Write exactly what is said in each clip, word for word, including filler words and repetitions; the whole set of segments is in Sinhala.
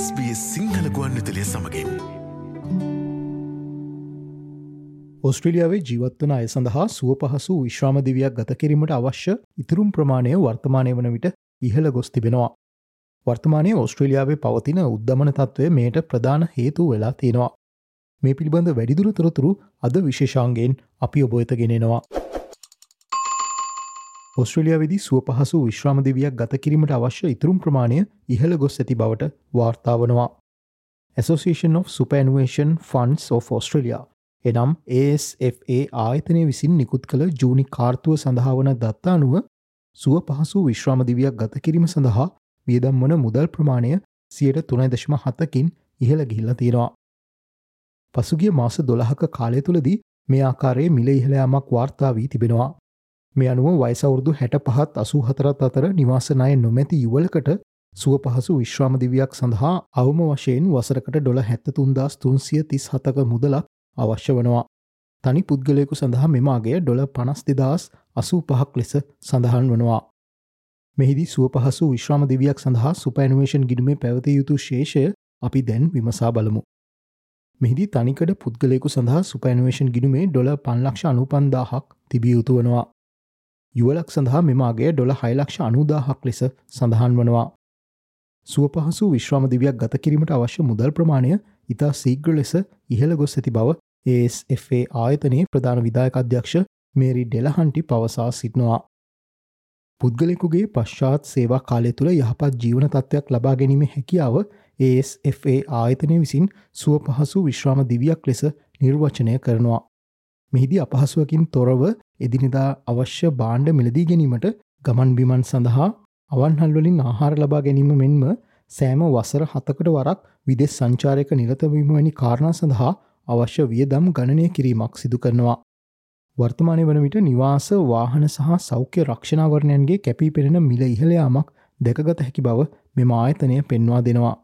එස් බී එස් සිංහල ගුවන්විදුලිය සමගින් ඕස්ට්‍රේලියාවේ ජීවත්වන අය සඳහා සුව පහසු විශ්‍රාම දිවියක් ගත කිරීමට අවශ්‍ය ඉතුරුම් ප්‍රමාණය වර්තමානය වන විට ඉහළ ගොස් තිබෙනවා. වර්තමානයේ ඕස්ට්‍රේලියාවේ පවතින උද්දමන තත්ත්වය මෙයට ප්‍රධාන හේතු වෙලා තියෙනවා. මේ පිළිබඳ වැඩිදුර තොරතුරු අද විශේෂාංගයෙන් අපි ඔබ වෙත ගෙනෙනවා. ඕස්ට්‍රේලියාවේදී සුව පහසු විශ්‍රාම දිවියක් ගත කිරීමට අවශ්‍ය ඉතුරුම් ප්‍රමාණය ඉහළ ගොස් ඇති බවට වාර්තා වනවා. Association of Superannuation Funds of Australia එනම් A S F A ආයතනය විසින් නිකුත් කළ ජූනි කාර්තුව සඳහා වන දත්ත අනුව සුව පහසු විශ්‍රාම දිවියක් ගත කිරීම සඳහා වියදම් වන මුදල් ප්‍රමාණය සියයට තුනයි දශම හතකින් ඉහළ ගිහිල්ලා තියෙනවා. පසුගිය මාස දොළහක කාලය තුලදී මේ ආකාරයේ මිල ඉහළ යාමක් වාර්තා වී තිබෙනවා. මේ අනුව වයස අවුරුදු හැට පහත් අසූ හතරත් අතර නිවාස ණය නොමැති යුවලකට සුව පහසු විශ්‍රාම දිවියක් සඳහා අවම වශයෙන් වසරකට ඩොලර් හැත්තෑ තුන් හදාස් තුන්සිය තිස් හතක මුදලක් අවශ්‍ය වනවා. තනි පුද්ගලයෙකු සඳහා මෙම අගය ඩොලර් පනස් දෙදාස් අසූ පහක් ලෙස සඳහන් වනවා. මෙහිදී සුව පහසු විශ්‍රාම දිවියක් සඳහා සුපර්ඇනුවේෂන් ගිණුමේ පැවතිය යුතු ශේෂය අපි දැන් විමසා බලමු. මෙහිදී තනිකඩ පුද්ගලයෙකු සඳහා සුපර්ඇනුවේෂන් ගිණුමේ ඩොලර් පන්ලක්ෂ අනූපන්දාහක් තිබිය යුතු වනවා. යුවලක් සඳහා මෙම අගය ඩොලර් හයලක්ෂ අනූදාහක් ලෙස සඳහන් වනවා. සුව පහසු විශ්‍රාම දිවියක් ගත කිරීමට අවශ්‍ය මුදල් ප්‍රමාණය ඉතා සීඝ්‍ර ලෙස ඉහළ ගොස් ඇති බව A S F A ආයතනයේ ප්‍රධාන විධායක අධ්‍යක්ෂ මේරි ඩෙලහන්ටි පවසා සිටිනවා. පුද්ගලයෙකුගේ පශ්චාත් සේවා කාලය තුළ යහපත් ජීවන තත්ත්වයක් ලබා ගැනීමේ හැකියාව A S F A ආයතනය විසින් සුව පහසු විශ්‍රාම දිවියක් ලෙස නිර්වචනය කරනවා. මෙහිදී අපහසුවකින් තොරව එදිනෙදා අවශ්‍ය භාණ්ඩ මිලදී ගැනීමට ගමන් බිමන් සඳහා අවන්හල්වලින් ආහාර ලබා ගැනීම මෙන්ම සෑම වසර හතකට වරක් විදෙස් සංචාරයක නිරතවීම වැනි කාරණා සඳහා අවශ්‍ය වියදම් ගණනය කිරීමක් සිදු කරනවා. වර්තමානය වන විට නිවාස වාහන සහ සෞඛ්‍ය රක්ෂණාවරණයන්ගේ කැපී පෙනෙන මිල ඉහළ යාමක් දැකගත හැකි බව මෙම ආයතනය පෙන්වා දෙනවා.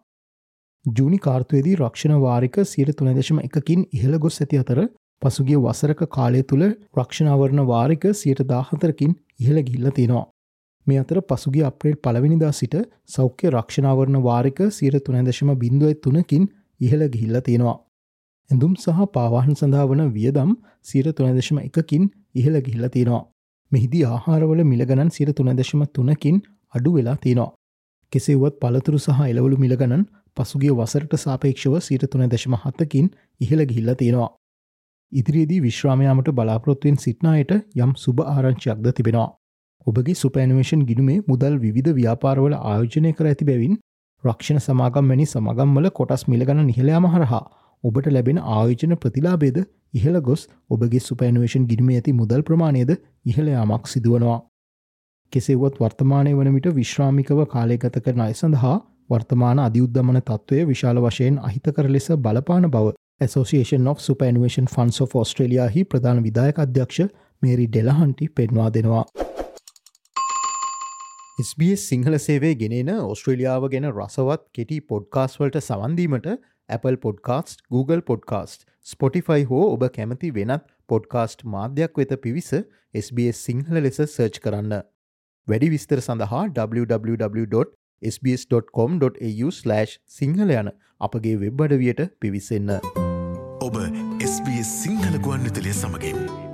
ජූනි කාර්තුවේදී රක්ෂණ වාරික සියයට තුනයි දශම එකකින් ඉහළ ගොස් ඇති අතර පසුගිය වසරක කාලය තුළ රක්ෂණාවරණ වාරික සියයට දාහතරකින් ඉහළ ගිහිල්ලා තියෙනවා. මේ අතර පසුගිය අප්‍රේල් පළවෙනිදා සිට සෞඛ්‍ය රක්ෂණාවරණ වාරික සියයට තුනයි දශම තුනකින් ඉහළ ගිහිල්ලා තියෙනවා. ඇඳුම් සහ පාවාහන සඳහා වන වියදම් සියයට තුනයි දශම එකකින් ඉහළ ගිහිල්ලා තියෙනවා. මෙහිදී ආහාරවල මිල ගණන් සියයට තුනයි දශම තුනකින් අඩු වෙලා තියෙනවා. කෙසේ වුවත් පළතුරු සහ එළවලු මිල ගණන් පසුගිය වසරට සාපේක්ෂව සියයට තුනයි දශම හතකින් ඉහළ ගිහිල්ලා තියෙනවා. ඉදිරියේදී විශ්‍රාම යාමට බලාපොරොත්තුවෙන් සිටින අයට යම් සුබ ආරංචියක්ද තිබෙනවා. ඔබගේ සුපර්ඇනුවේෂන් ගිණුමේ මුදල් විවිධ ව්‍යාපාරවල ආයෝජනය කර ඇති බැවින් රක්ෂණ සමාගම් වැනි සමාගම්වල කොටස් මිල ගණන් ඉහළ යාම හරහා ඔබට ලැබෙන ආයෝජන ප්‍රතිලාභයද ඉහළ ගොස් ඔබගේ සුපර්ඇනුවේෂන් ගිණුමේ ඇති මුදල් ප්‍රමාණයද ඉහළ යාමක් සිදුවනවා. කෙසේ වුවත් වර්තමානයේ වන විට විශ්‍රාමිකව කාලය ගත කරන අය සඳහා වර්තමාන අධිඋද්දමන තත්ත්වය විශාල වශයෙන් අහිතකර ලෙස බලපාන බව Association of Superannuation Funds of Australia හි ප්‍රධාන විධායක අධ්‍යක්ෂ මේරි ඩෙලහන්ටි පෙන්වා දෙනවා. S B S සිංහල සේවය ගෙනෙන ඕස්ට්‍රේලියාව ගැන රසවත් කෙටි පොඩ්කාස්ට් වලට සවන් දීමට Apple Podcast, Google Podcast, Spotify හෝ ඔබ කැමති වෙනත් පොඩ්කාස්ට් මාධ්‍යයක් වෙත පිවිස S B S සිංහල ලෙස සර්ච් කරන්න. වැඩි විස්තර සඳහා w w w dot s b s dot com dot a u slash Sinhala යන අපගේ වෙබ් අඩවියට පිවිසෙන්න. ඔබ S B S සිංහල ගුවන්විදුලිය සමගින්